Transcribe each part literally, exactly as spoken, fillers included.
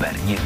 Berniego.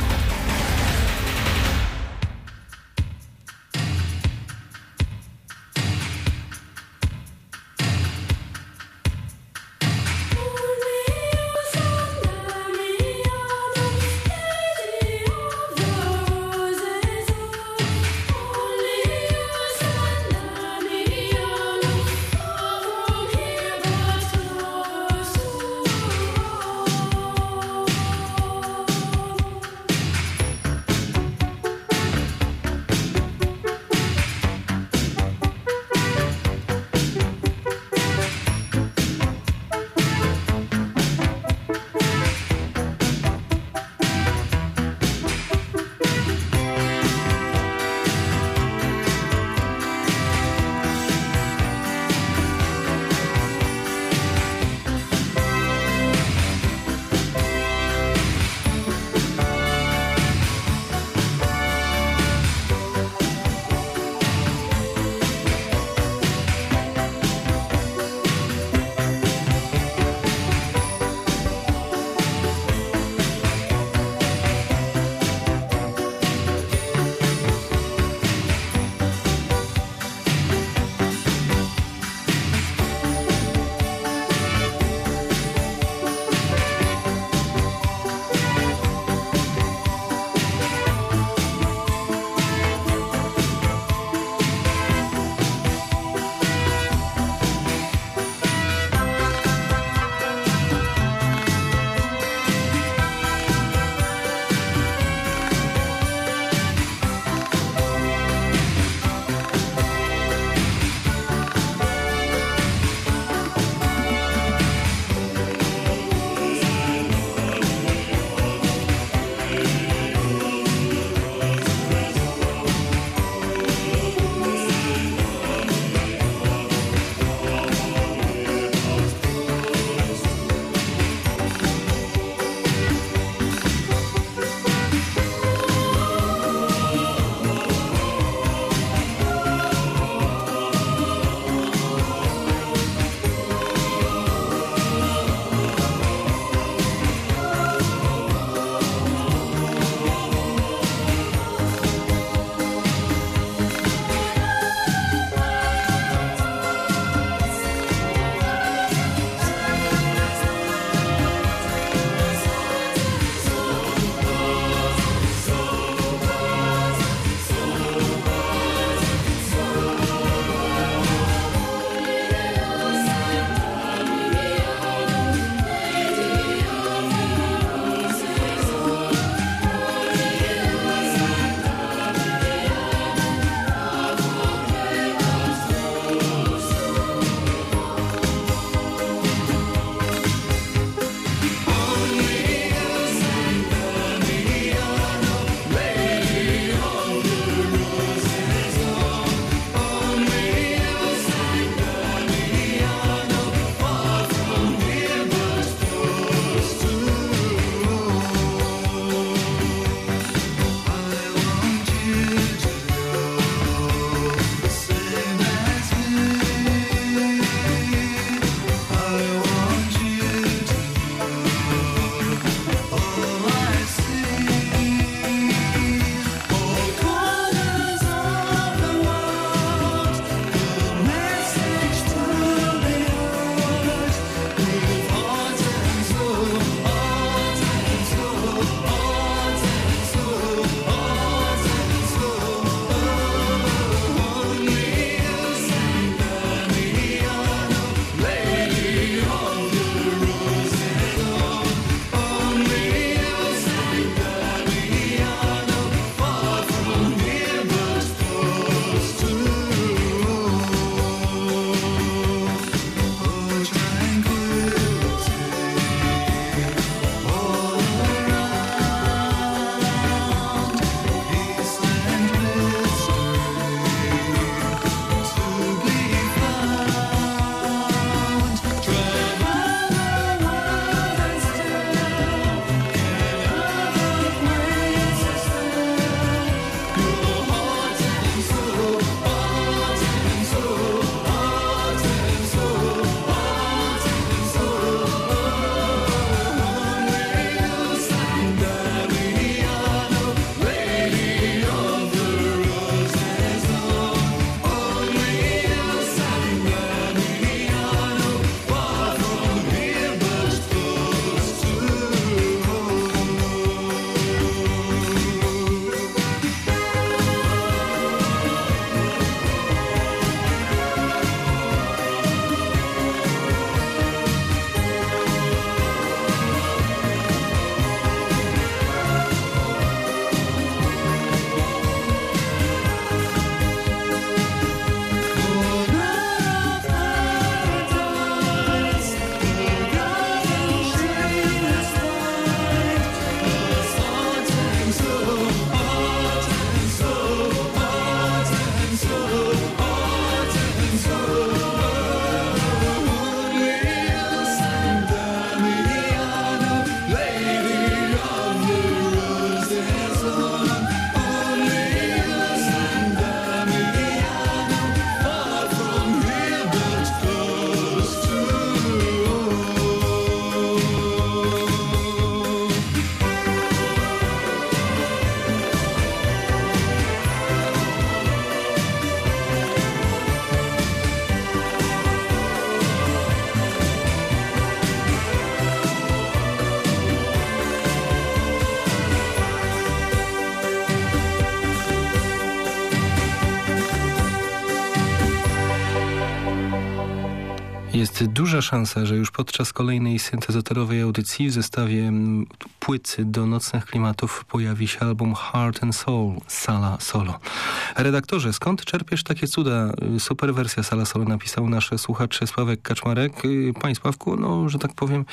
jest duża szansa, że już podczas kolejnej syntezatorowej audycji w zestawie płyt do nocnych klimatów pojawi się album Heart and Soul Sala Solo. Redaktorze, skąd czerpiesz takie cuda? Super wersja Sala Solo napisał nasz słuchacz Sławek Kaczmarek. Panie Sławku, no, że tak powiem,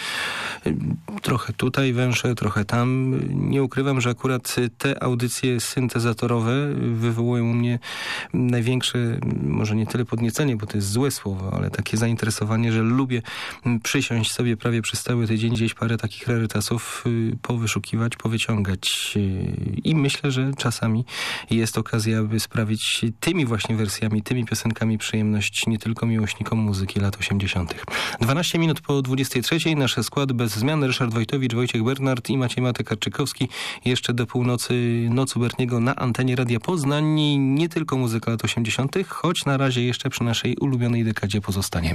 trochę tutaj węszę, trochę tam. Nie ukrywam, że akurat te audycje syntezatorowe wywołują u mnie największe, może nie tyle podniecenie, bo to jest złe słowo, ale takie zainteresowanie, że lubię przysiąść sobie prawie przez cały tydzień, gdzieś parę takich rarytasów powyszukiwać, powyciągać. I myślę, że czasami jest okazja, aby sprawić tymi właśnie wersjami, tymi piosenkami przyjemność nie tylko miłośnikom muzyki lat osiemdziesiątych. dwanaście minut po dwudziestej trzeciej. Nasz skład bez zmian. Ryszard Wojtowicz, Wojciech Bernard i Maciej Matek-Karczykowski. Jeszcze do północy Nocu Berniego na antenie Radia Poznań. I nie tylko muzyka lat osiemdziesiątych, choć na razie jeszcze przy naszej ulubionej dekadzie pozostaniemy.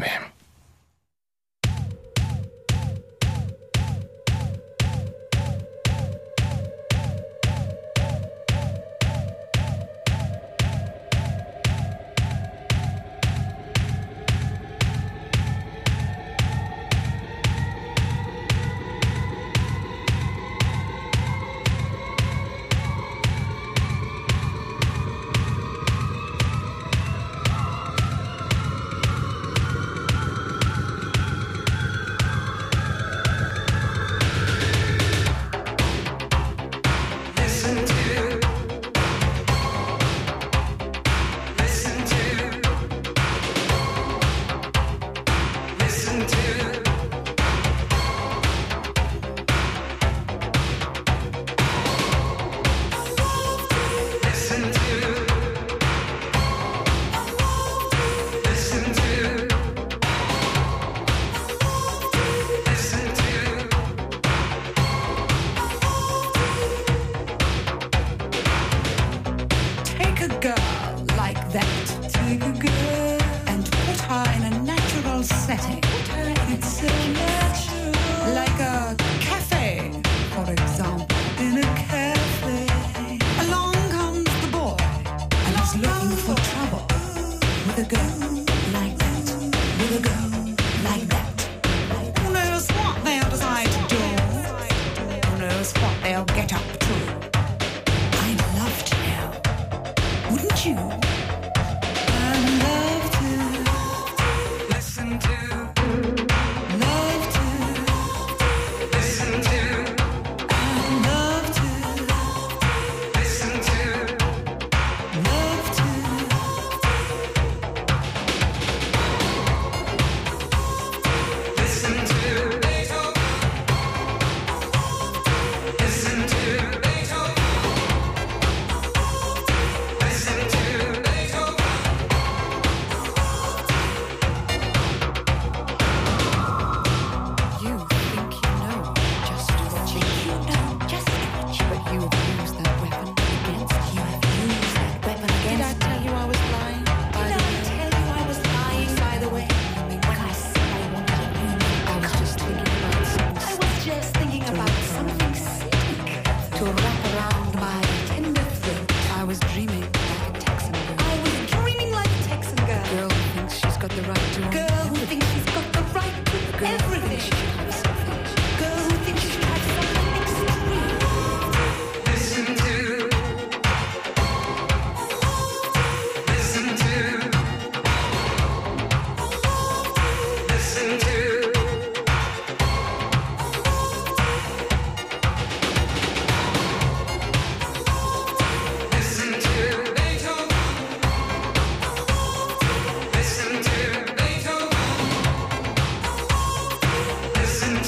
Listen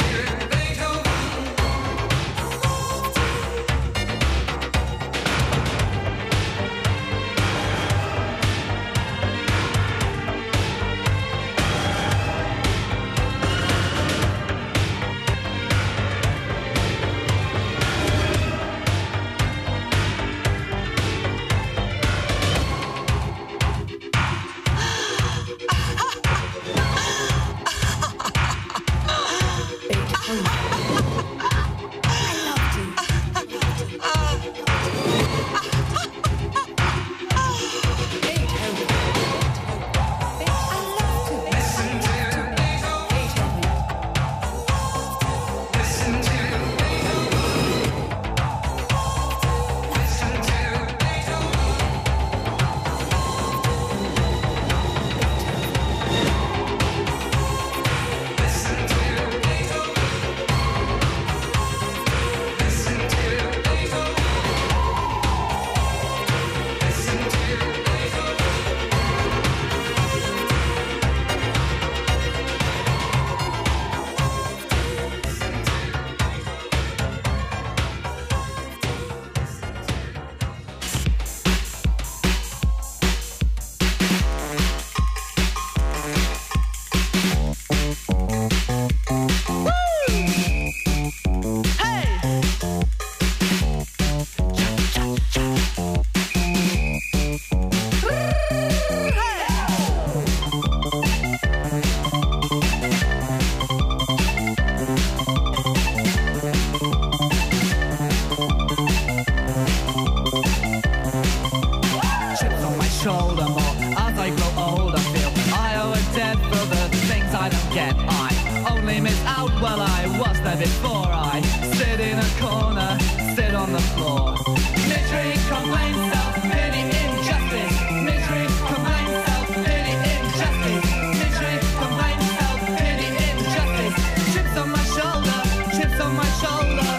was there before I sit in a corner, sit on the floor. Misery, complaint, self-pity, injustice. Misery, complaint, self-pity, injustice. Misery, complaint, self-pity, injustice. Chips on my shoulder, chips on my shoulder.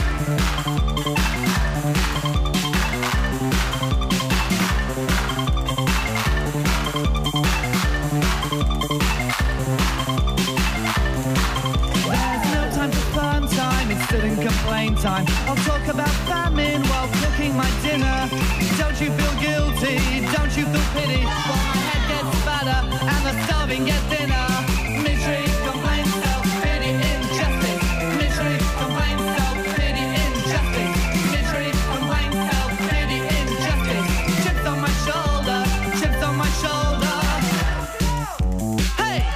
Complain time. I'll talk about famine while cooking my dinner. Don't you feel guilty? Don't you feel pity? While my head gets fatter and the starving get thinner. Misery, complaint, self-pity, injustice. Misery, complaint, self-pity, injustice. Misery, complaint, self-pity, injustice. Chips on my shoulder, chips on my shoulder. Hey!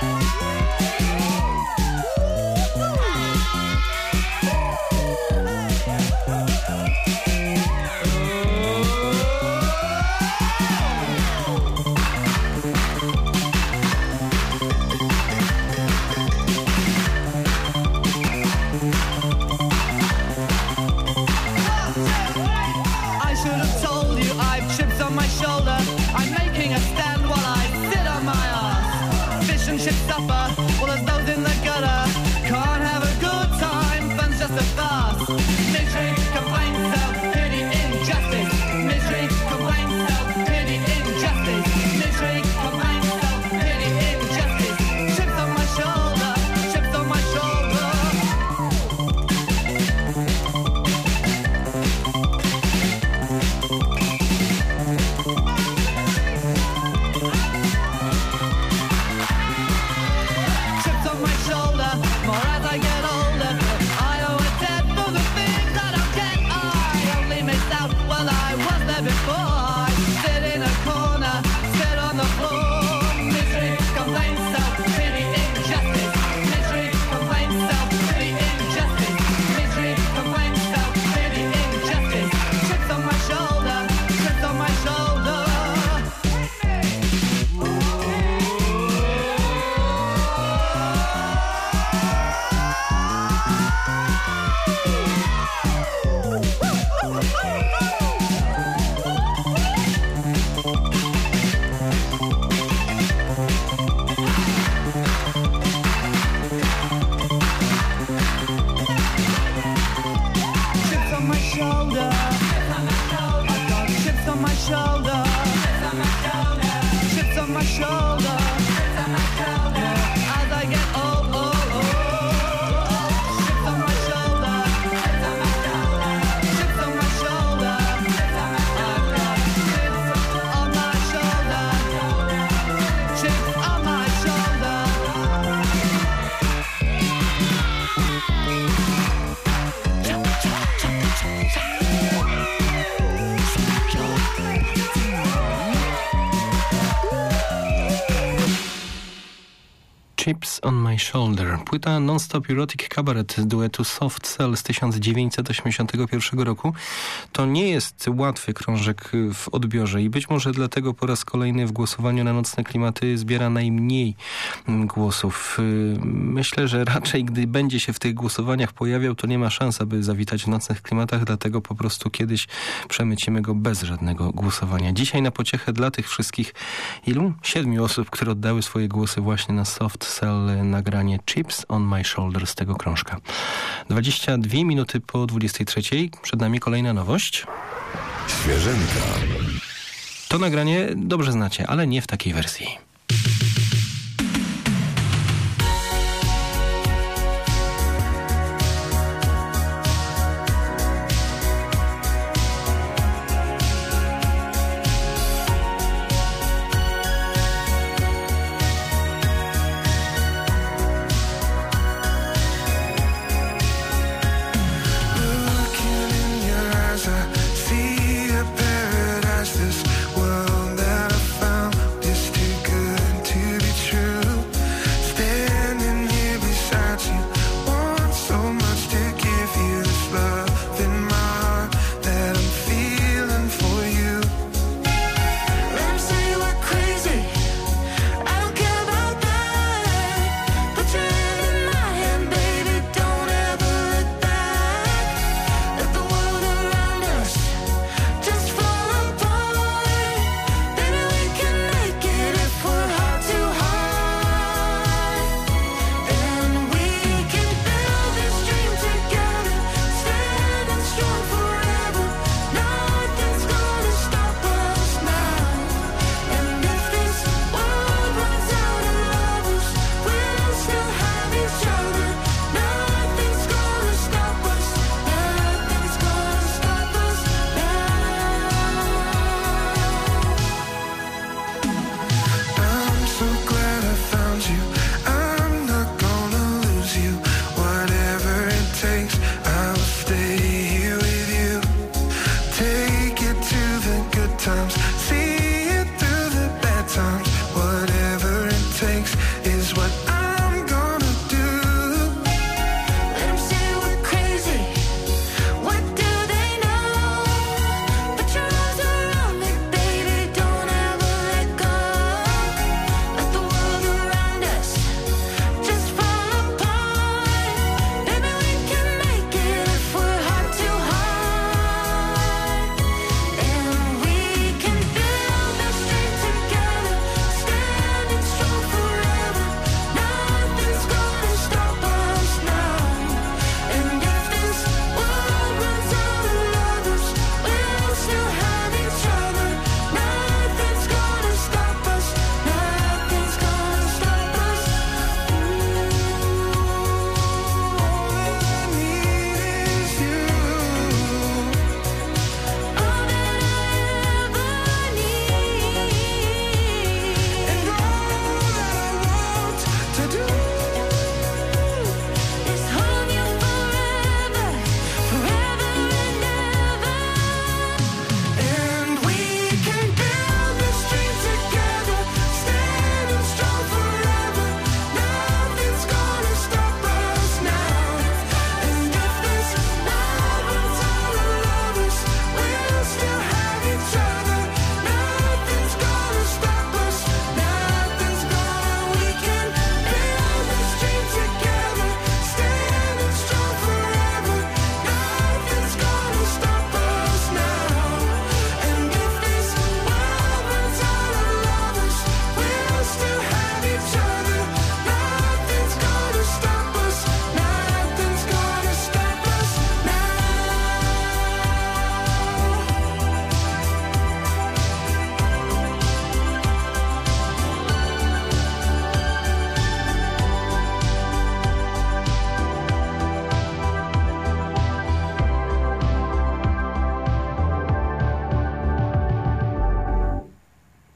Chips on My Shoulder. Płyta Non-Stop Erotic Cabaret duetu Soft Cell z tysiąc dziewięćset osiemdziesiątego pierwszego roku. To nie jest łatwy krążek w odbiorze i być może dlatego po raz kolejny w głosowaniu na Nocne Klimaty zbiera najmniej głosów. Myślę, że raczej gdy będzie się w tych głosowaniach pojawiał, to nie ma szans, aby zawitać w Nocnych Klimatach, dlatego po prostu kiedyś przemycimy go bez żadnego głosowania. Dzisiaj na pociechę dla tych wszystkich ilu? Siedmiu osób, które oddały swoje głosy właśnie na Soft Cell, nagranie Chips on My Shoulder z tego krążka. dwadzieścia dwie minuty po dwudziestej trzeciej. Przed nami kolejna nowość. Świeżynka. To nagranie dobrze znacie, ale nie w takiej wersji. See a paradise, this world that I found is too good.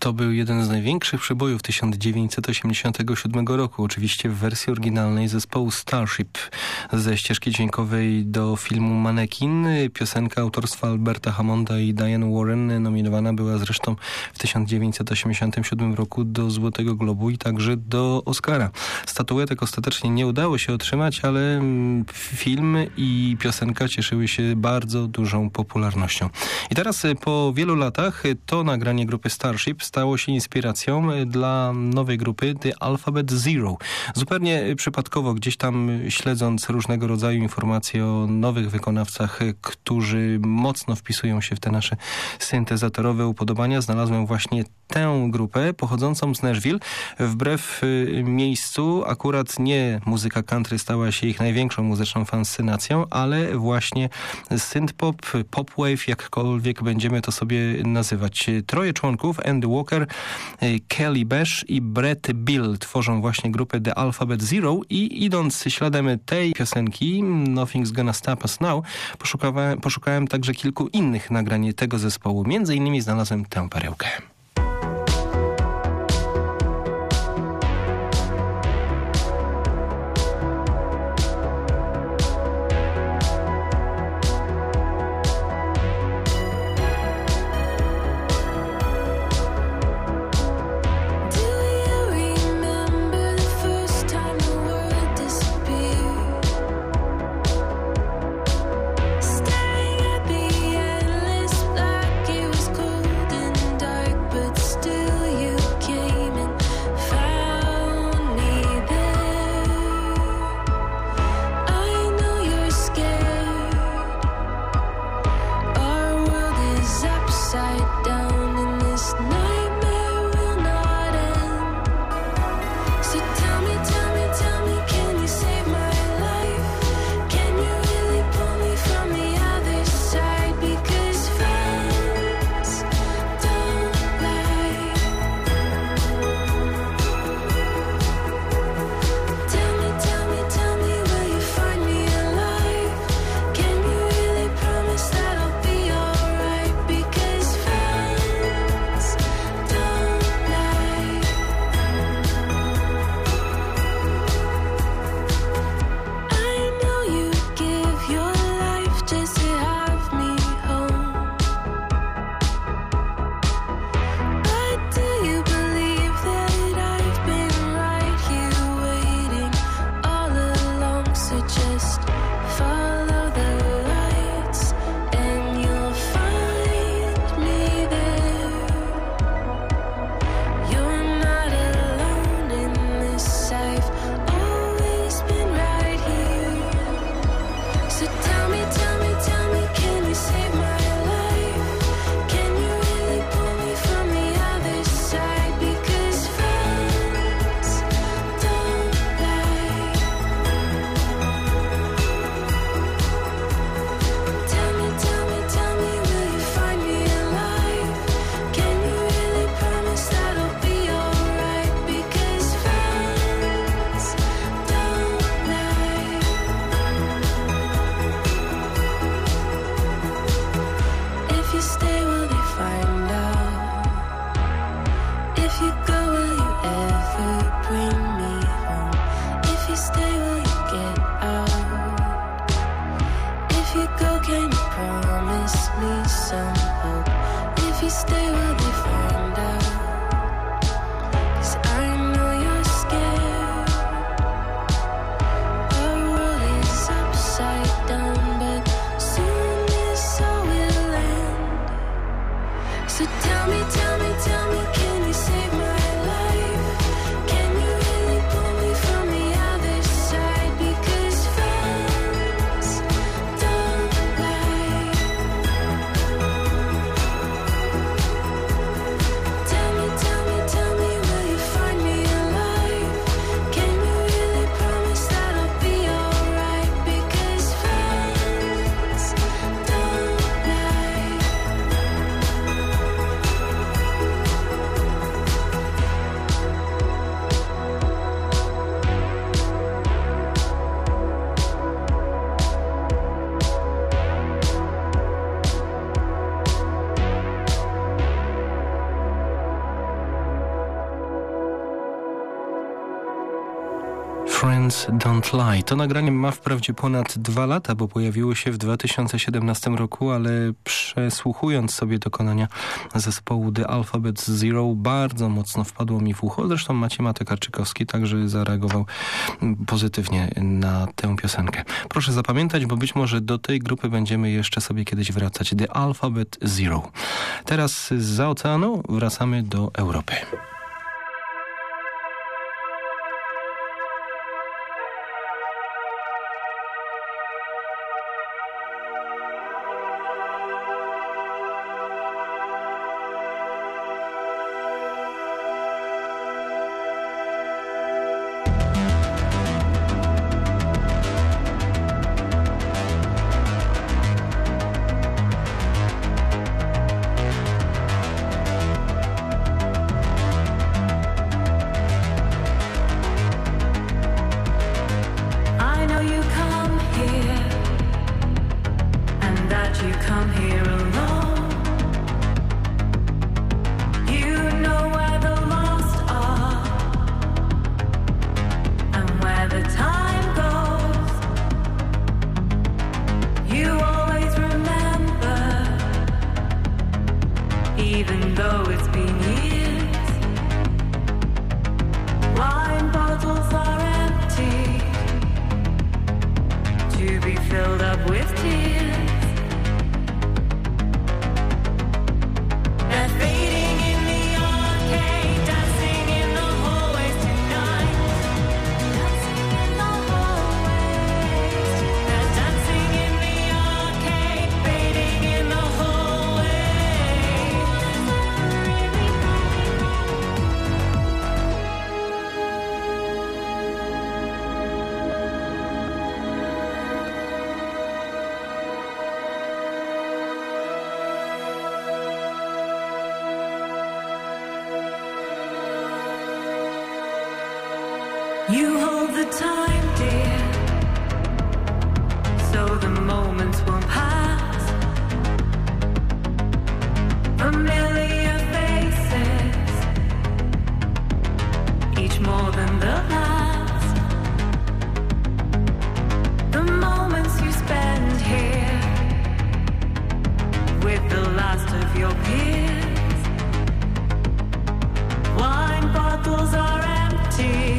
To był jeden z największych przebojów tysiąc dziewięćset osiemdziesiątego siódmego roku, oczywiście w wersji oryginalnej zespołu Starship ze ścieżki dźwiękowej do filmu Manekin. Piosenka autorstwa Alberta Hammonda i Diane Warren nominowana była zresztą w tysiąc dziewięćset osiemdziesiątym siódmym roku do Złotego Globu i także do Oscara. Statuetek ostatecznie nie udało się otrzymać, ale film i piosenka cieszyły się bardzo dużą popularnością. I teraz po wielu latach to nagranie grupy Starship stało się inspiracją dla nowej grupy The Alphabet Zero. Zupełnie przypadkowo, gdzieś tam śledząc różnego rodzaju informacje o nowych wykonawcach, którzy mocno wpisują się w te nasze syntezatorowe upodobania, znalazłem właśnie tę grupę pochodzącą z Nashville. Wbrew miejscu akurat nie muzyka country stała się ich największą muzyczną fascynacją, ale właśnie synthpop, popwave, jakkolwiek będziemy to sobie nazywać. Troje członków, Andy Walker, Kelly Bash i Brett Bill, tworzą właśnie grupę The Alphabet Zero i idąc śladem tej piosenki Nothing's Gonna Stop Us Now, poszukałem, poszukałem także kilku innych nagrań tego zespołu. Między innymi znalazłem tę perełkę. Hands Don't Lie. To nagranie ma wprawdzie ponad dwa lata, bo pojawiło się w dwa tysiące siedemnastym roku, ale przesłuchując sobie dokonania zespołu The Alphabet Zero, bardzo mocno wpadło mi w ucho. Zresztą Maciej Matek-Arczykowski także zareagował pozytywnie na tę piosenkę. Proszę zapamiętać, bo być może do tej grupy będziemy jeszcze sobie kiedyś wracać. The Alphabet Zero. Teraz zza oceanu wracamy do Europy. You hold the time, dear, so the moments won't pass. Familiar faces, each more than the last. The moments you spend here with the last of your peers. Wine bottles are empty.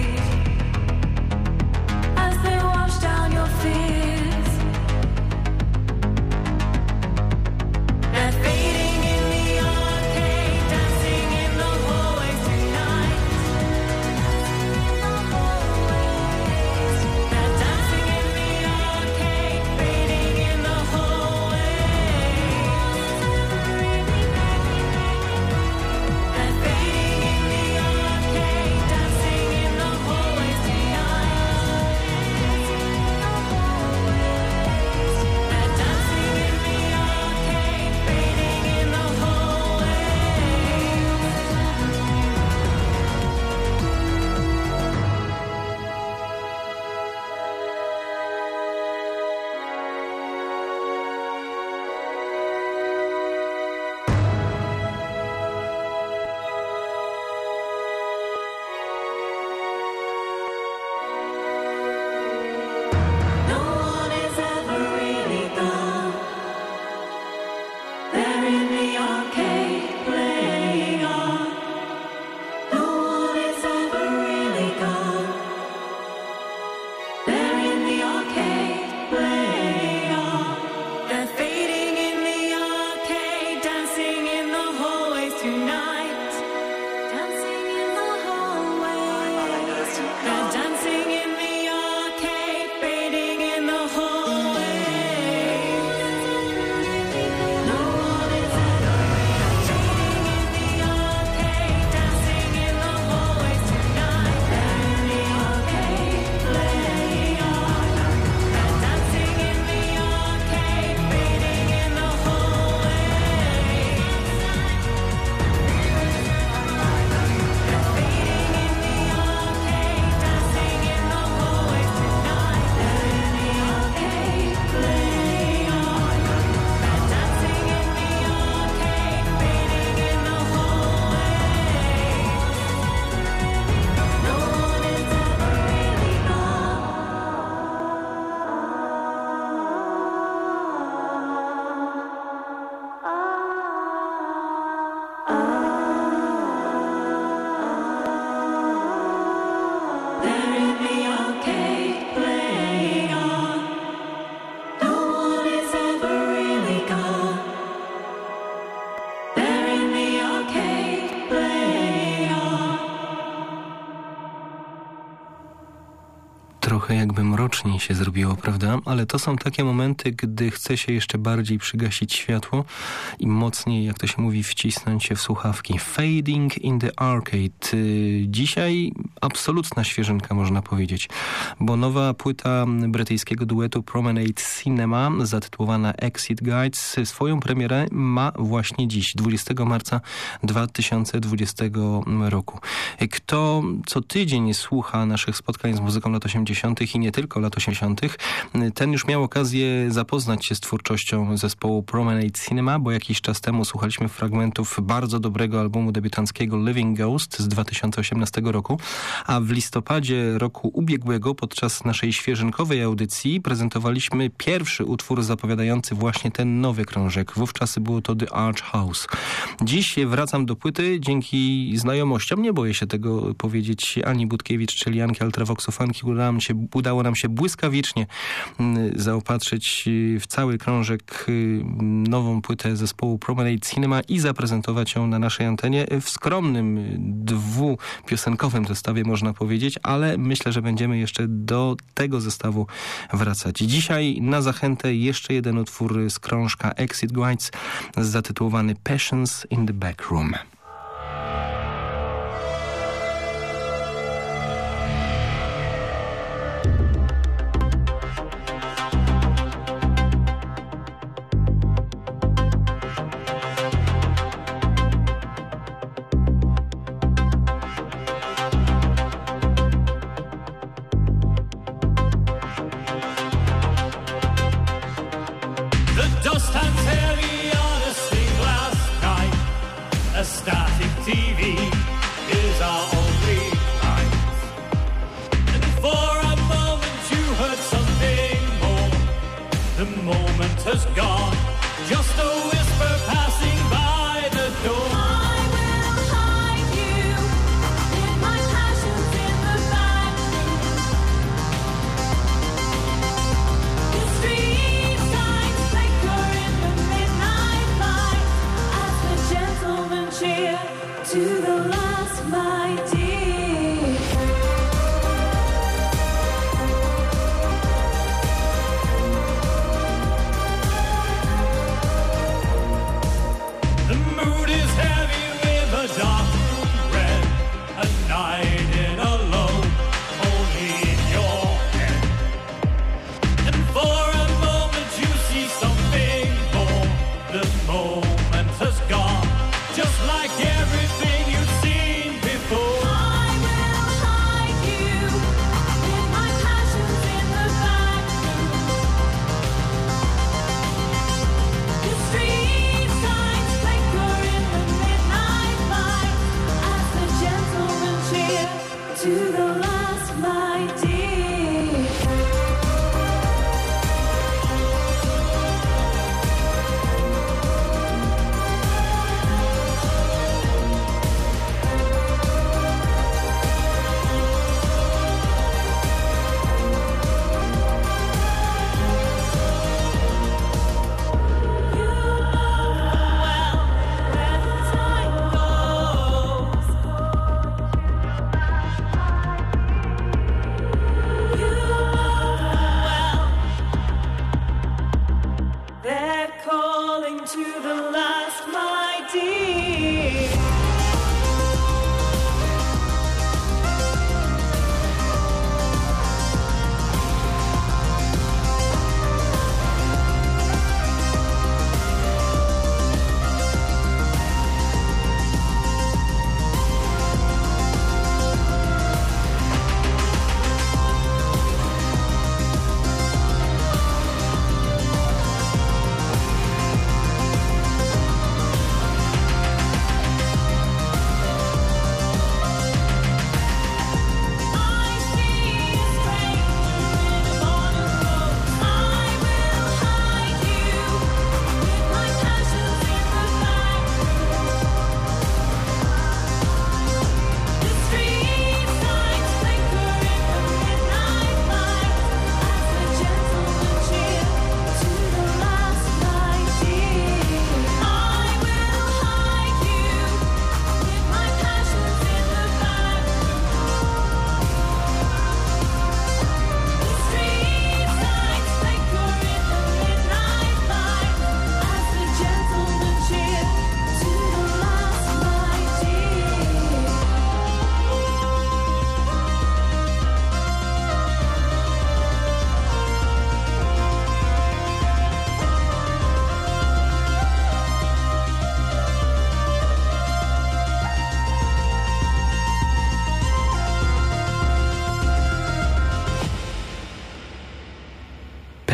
trochę jakby mroczniej się zrobiło, prawda? Ale to są takie momenty, gdy chce się jeszcze bardziej przygasić światło i mocniej, jak to się mówi, wcisnąć się w słuchawki. Fading in the Arcade. Dzisiaj absolutna świeżynka, można powiedzieć, bo nowa płyta brytyjskiego duetu Promenade Cinema, zatytułowana Exit Guides, swoją premierę ma właśnie dziś, dwudziestego marca dwa tysiące dwudziestego roku. Kto co tydzień słucha naszych spotkań z muzyką lat osiemdziesiątych i nie tylko lat osiemdziesiątych, ten już miał okazję zapoznać się z twórczością zespołu Promenade Cinema, bo jakiś czas temu słuchaliśmy fragmentów bardzo dobrego albumu debiutanckiego Living Ghost z dwa tysiące osiemnastego roku, a w listopadzie roku ubiegłego podczas naszej świeżynkowej audycji prezentowaliśmy pierwszy utwór zapowiadający właśnie ten nowy krążek. Wówczas było to The Arch House. Dziś wracam do płyty dzięki znajomościom, nie boję się tego powiedzieć, Ani Budkiewicz, czyli Anki Ultravoxu Funky, udało nam się, udało nam się błyskawicznie zaopatrzyć w cały krążek nową płytę zespołu Promenade Cinema i zaprezentować ją na naszej antenie w skromnym, dwupiosenkowym zestawie, można powiedzieć, ale myślę, że będziemy jeszcze do tego zestawu wracać. Dzisiaj na zachętę jeszcze jeden utwór z krążka Exit Guides zatytułowany Passions in the Backroom.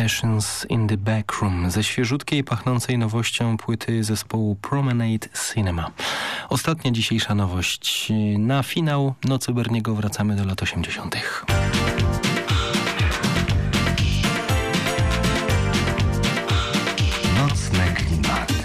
Passions in the Backroom ze świeżutkiej, pachnącej nowością płyty zespołu Promenade Cinema. Ostatnia dzisiejsza nowość. Na finał Nocy Berniego wracamy do lat osiemdziesiątych. Nocne klimaty.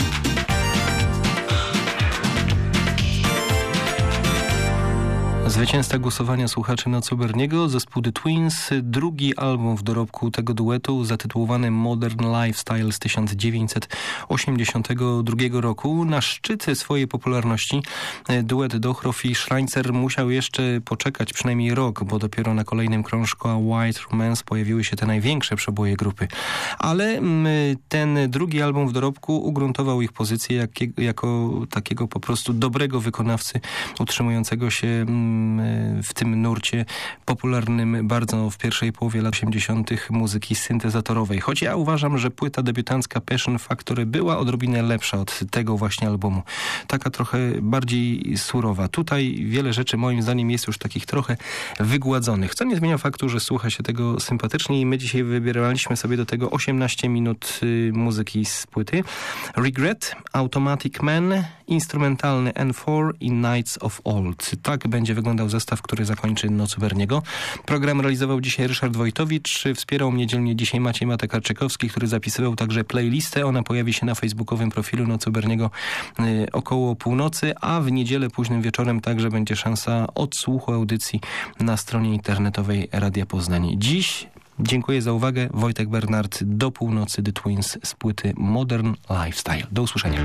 Zwycięzca głosowania słuchaczy Nocy Berniego, zespół The Twins, drugi album w dorobku tego duetu zatytułowany Modern Lifestyle z tysiąc dziewięćset osiemdziesiątego drugiego roku. Na szczyty swojej popularności duet Dochrow i Schreitzer musiał jeszcze poczekać przynajmniej rok, bo dopiero na kolejnym krążku White Romance pojawiły się te największe przeboje grupy. Ale ten drugi album w dorobku ugruntował ich pozycję jak, jako takiego po prostu dobrego wykonawcy utrzymującego się w tym nurcie popularnym bardzo w pierwszej połowie lat osiemdziesiątych muzyki syntezatorowej. Choć ja uważam, że płyta debiutancka Passion Factory była odrobinę lepsza od tego właśnie albumu. Taka trochę bardziej surowa. Tutaj wiele rzeczy moim zdaniem jest już takich trochę wygładzonych, co nie zmienia faktu, że słucha się tego sympatycznie i my dzisiaj wybieraliśmy sobie do tego osiemnaście minut muzyki z płyty. Regret, Automatic Man, instrumentalny N cztery i Nights of Old. Tak będzie wyglądał zestaw, który zakończy Noc Berniego. Program realizował dzisiaj Ryszard Wojtowicz. Wspierał mnie dzielnie dzisiaj Maciej Matek-Arczykowski, który zapisywał także playlistę. Ona pojawi się na facebookowym profilu Nocy Berniego y, około północy, a w niedzielę późnym wieczorem także będzie szansa odsłuchu audycji na stronie internetowej Radia Poznań. Dziś dziękuję za uwagę. Wojtek Bernard, do północy The Twins z płyty Modern Lifestyle. Do usłyszenia.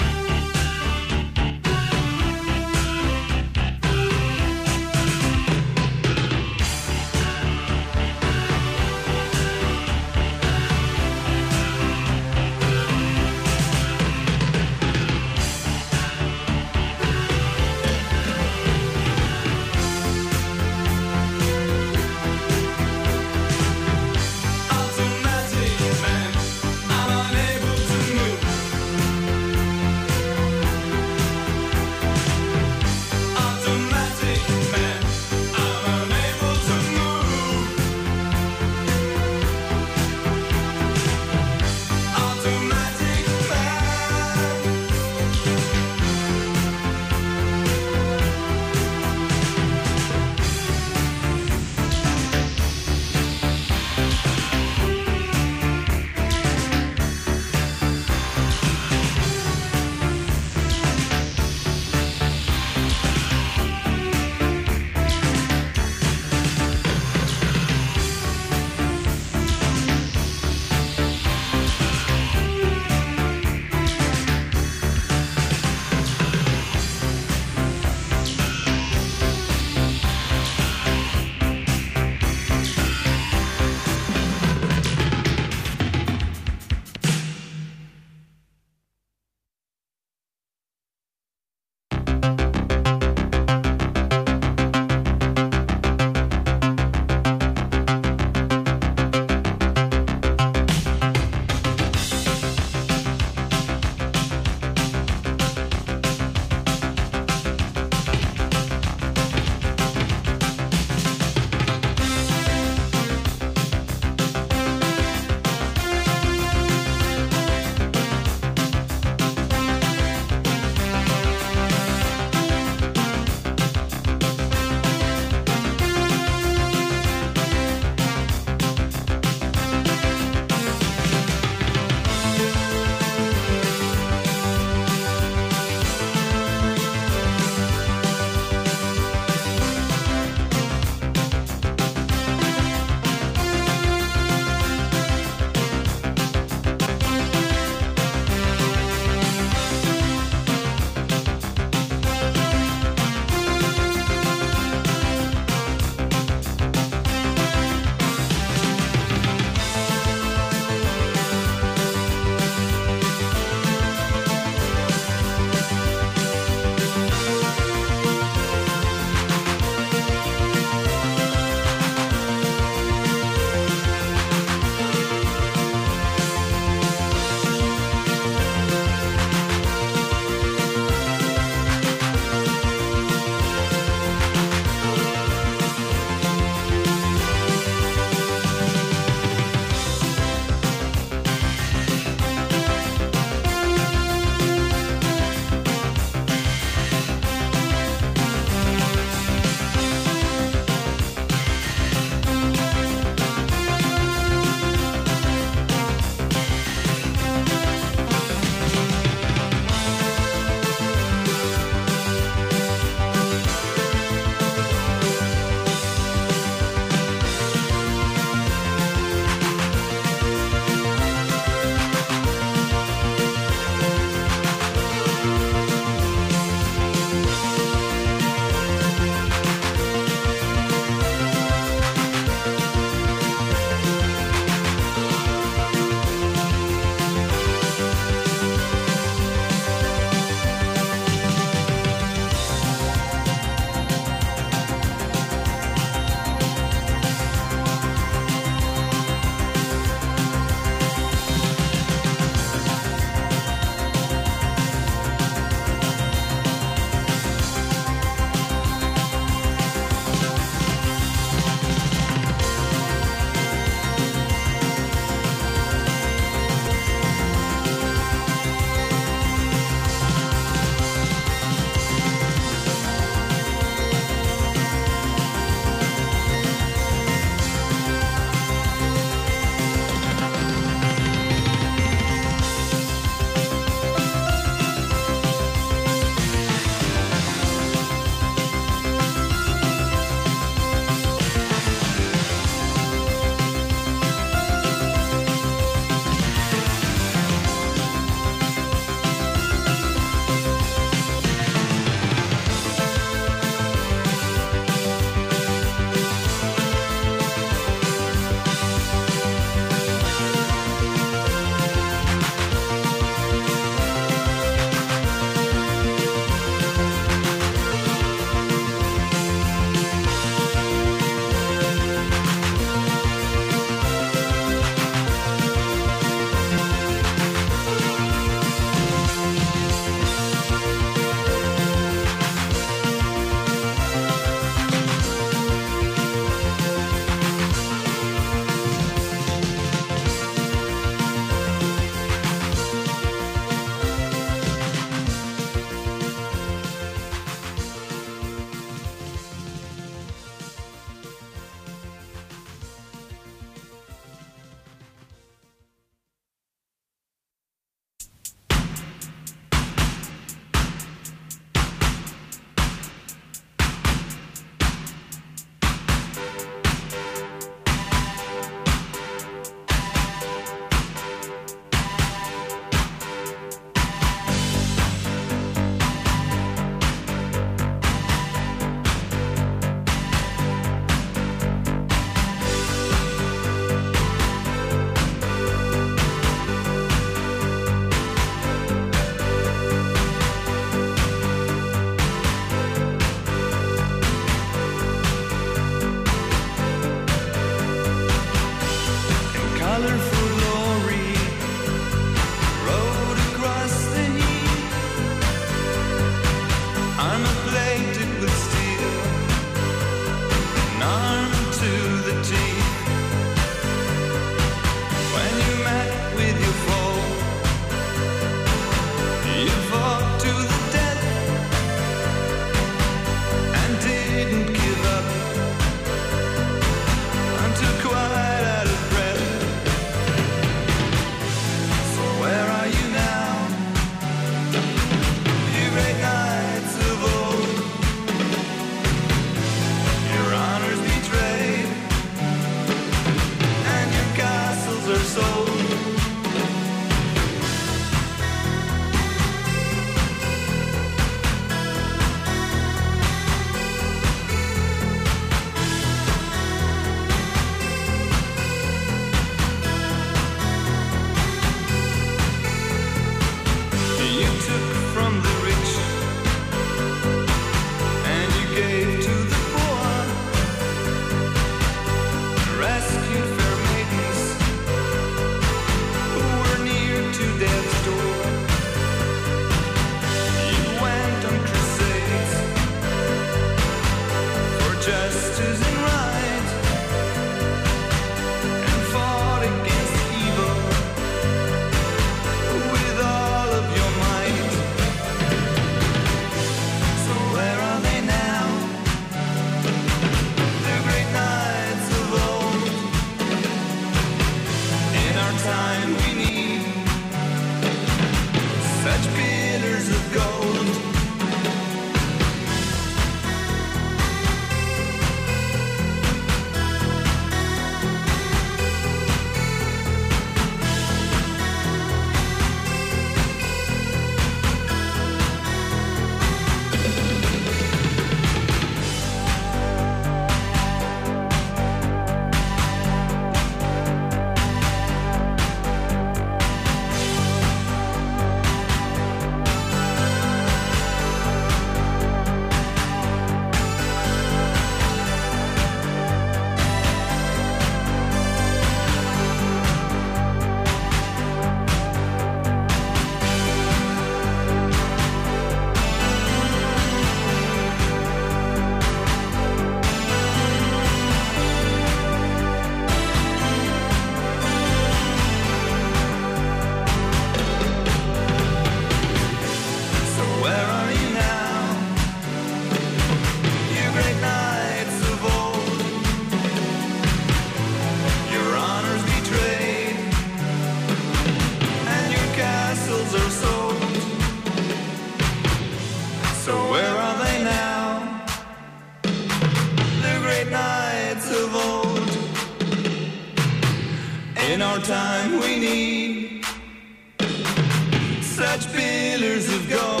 In our time we need such pillars of gold.